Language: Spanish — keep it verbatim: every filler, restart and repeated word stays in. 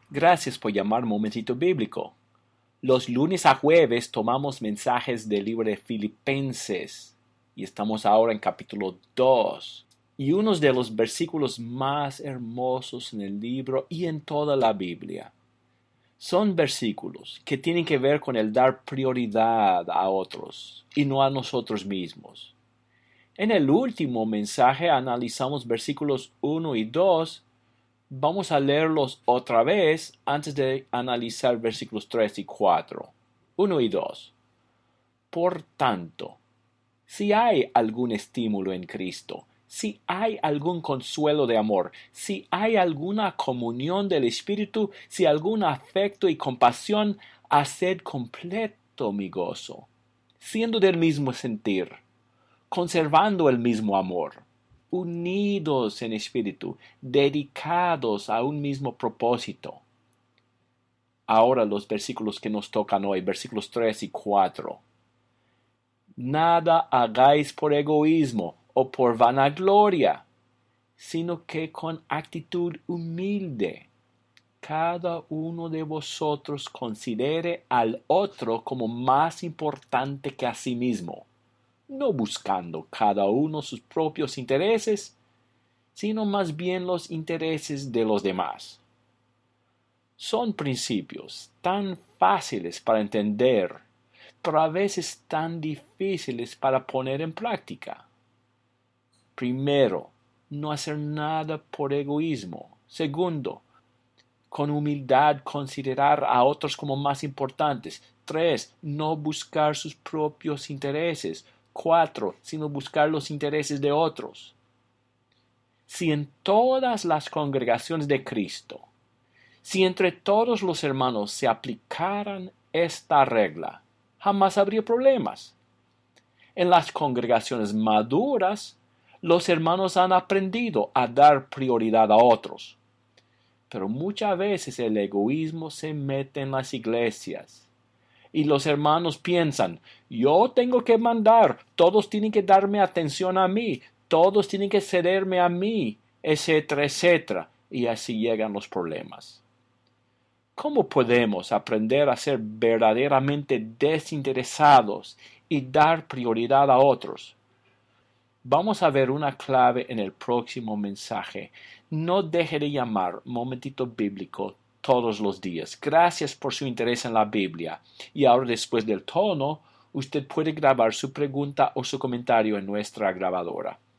Gracias por llamar Momentito Bíblico. Los lunes a jueves tomamos mensajes del libro de Filipenses y estamos ahora en capítulo dos. Y uno de los versículos más hermosos en el libro y en toda la Biblia. Son versículos que tienen que ver con el dar prioridad a otros y no a nosotros mismos. En el último mensaje analizamos versículos uno y dos. Vamos a leerlos otra vez antes de analizar versículos tres y cuatro. uno y dos. Por tanto, si hay algún estímulo en Cristo, si hay algún consuelo de amor, si hay alguna comunión del Espíritu, si algún afecto y compasión, haced completo mi gozo, siendo del mismo sentir, conservando el mismo amor, unidos en espíritu, dedicados a un mismo propósito. Ahora los versículos que nos tocan hoy, versículos tres y cuatro. Nada hagáis por egoísmo o por vanagloria, sino que con actitud humilde, cada uno de vosotros considere al otro como más importante que a sí mismo, no buscando cada uno sus propios intereses, sino más bien los intereses de los demás. Son principios tan fáciles para entender, pero a veces tan difíciles para poner en práctica. Primero, no hacer nada por egoísmo. Segundo, con humildad considerar a otros como más importantes. Tres, no buscar sus propios intereses. Cuatro, sino buscar los intereses de otros. Si en todas las congregaciones de Cristo, si entre todos los hermanos se aplicaran esta regla, jamás habría problemas. En las congregaciones maduras, los hermanos han aprendido a dar prioridad a otros. Pero muchas veces el egoísmo se mete en las iglesias. Y los hermanos piensan, yo tengo que mandar, todos tienen que darme atención a mí, todos tienen que cederme a mí, etcétera, etcétera. Y así llegan los problemas. ¿Cómo podemos aprender a ser verdaderamente desinteresados y dar prioridad a otros? Vamos a ver una clave en el próximo mensaje. No deje de llamar Momentito Bíblico todos los días. Gracias por su interés en la Biblia. Y ahora, después del tono, usted puede grabar su pregunta o su comentario en nuestra grabadora.